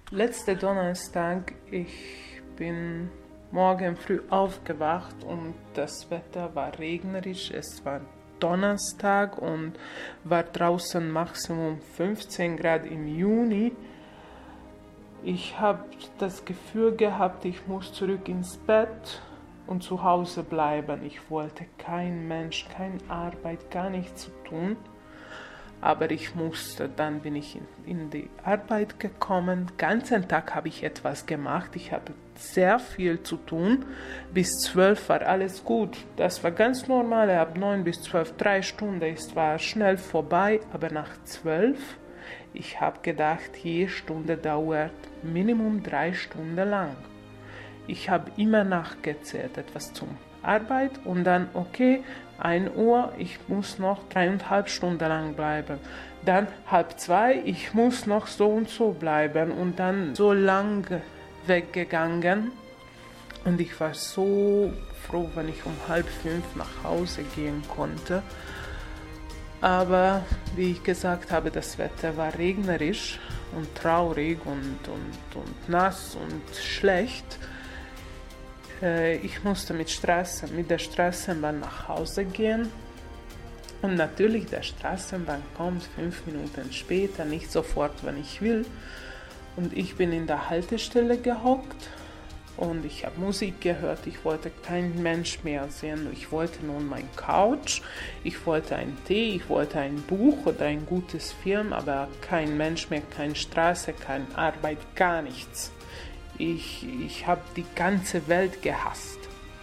Letzten Donnerstag, ich bin morgen früh aufgewacht und das Wetter war regnerisch. Es war Donnerstag und war draußen Maximum 15 Grad im Juni. Ich habe das Gefühl gehabt, ich muss zurück ins Bett und zu Hause bleiben. Ich wollte kein Mensch, keine Arbeit, gar nichts zu tun. Aber ich musste, dann bin ich in die Arbeit gekommen. Den ganzen Tag habe ich etwas gemacht. Ich hatte sehr viel zu tun. Bis 12 war alles gut. Das war ganz normal. Ab 9 bis 12, 3 Stunden. Es war schnell vorbei. Aber nach 12, ich habe gedacht, jede Stunde dauert Minimum 3 Stunden lang. Ich habe immer nachgezählt, etwas zum Arbeit und dann, okay, 1 Uhr, ich muss noch 3,5 Stunden lang bleiben. Dann 1:30, ich muss noch so und so bleiben und dann so lange weggegangen. Und ich war so froh, wenn ich um 4:30 nach Hause gehen konnte. Aber wie ich gesagt habe, das Wetter war regnerisch und traurig und nass und schlecht. Ich musste mit der Straßenbahn nach Hause gehen. Und natürlich, der Straßenbahn kommt 5 Minuten später, nicht sofort, wenn ich will. Und ich bin in der Haltestelle gehockt und ich habe Musik gehört. Ich wollte keinen Mensch mehr sehen. Ich wollte nun meine Couch, ich wollte einen Tee, ich wollte ein Buch oder ein gutes Film, aber kein Mensch mehr, keine Straße, keine Arbeit, gar nichts. Ich habe die ganze Welt gehasst.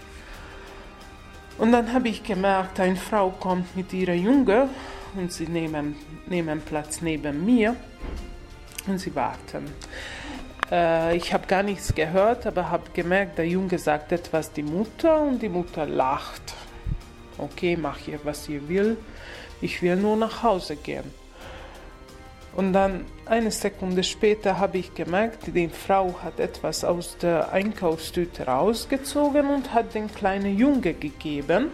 Und dann habe ich gemerkt, eine Frau kommt mit ihrer Junge und sie nehmen Platz neben mir und sie warten. Ich habe gar nichts gehört, aber habe gemerkt, der Junge sagt etwas die Mutter und die Mutter lacht. Okay, mach ihr, was ihr will. Ich will nur nach Hause gehen. Und dann 1 Sekunde später habe ich gemerkt, die Frau hat etwas aus der Einkaufstüte rausgezogen und hat den kleinen Junge gegeben.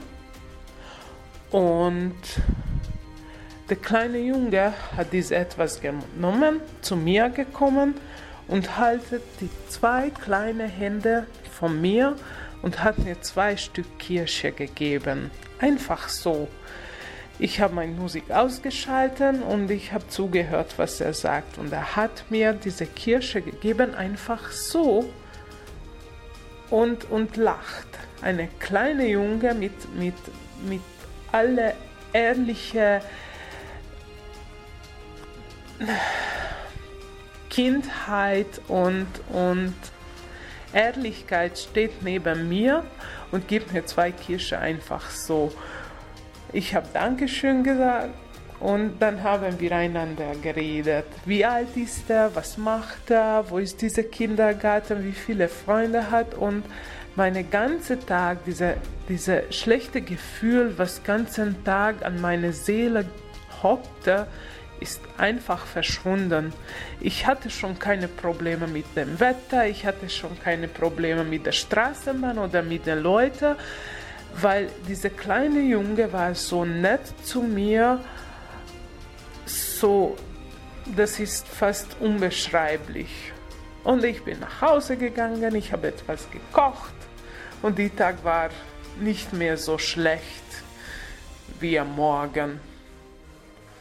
Und der kleine Junge hat dieses etwas genommen, zu mir gekommen und haltet die 2 kleine Hände von mir und hat mir 2 Stück Kirsche gegeben. Einfach so. Ich habe meine Musik ausgeschaltet und ich habe zugehört, was er sagt. Und er hat mir diese Kirsche gegeben, einfach so und lacht. Eine kleine Junge mit aller ehrliche Kindheit und Ehrlichkeit steht neben mir und gibt mir 2 Kirsche einfach so. Ich habe Dankeschön gesagt und dann haben wir einander geredet. Wie alt ist er? Was macht er? Wo ist dieser Kindergarten? Wie viele Freunde hat? Und mein ganzer Tag, diese schlechte Gefühl, was den ganzen Tag an meine Seele hockte, ist einfach verschwunden. Ich hatte schon keine Probleme mit dem Wetter, ich hatte schon keine Probleme mit der Straßenbahn oder mit den Leuten, weil dieser kleine Junge war so nett zu mir, so, das ist fast unbeschreiblich. Und ich bin nach Hause gegangen, ich habe etwas gekocht und der Tag war nicht mehr so schlecht wie am Morgen.